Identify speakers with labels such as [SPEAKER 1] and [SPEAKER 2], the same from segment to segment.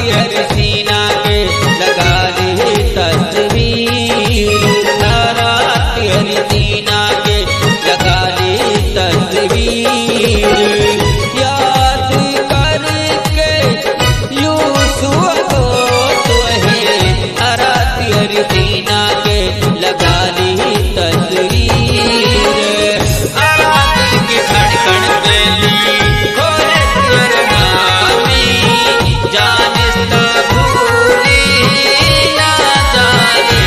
[SPEAKER 1] तेरे सीना के लगा ली तस्वीर, तारा तेरे सीना के लगा ली तस्वीर। याद करके यूसुफ को तुहे तारा तेरे सीना के लगा ली तस्वीर। तारा दिल की धड़कन पे खोए तेरे नामी, जानिस्ता भूली ना जाने।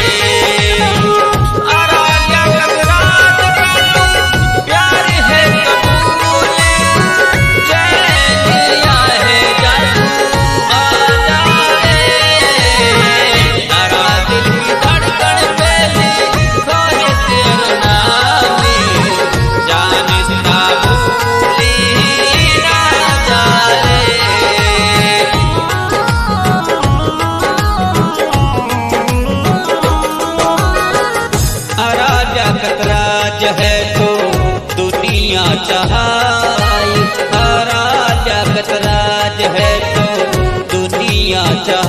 [SPEAKER 1] आराध्या कतरात का प्यार है कबूल, चैन लिया है जादू आ जाए। तारा दिल की धड़कन पे खोए तेरे नामी, जानिस्ता भूली ना जाने। राजा कतराज है तो दुनिया चाहाई, राजा कतराज है तो दुनिया चाहाई।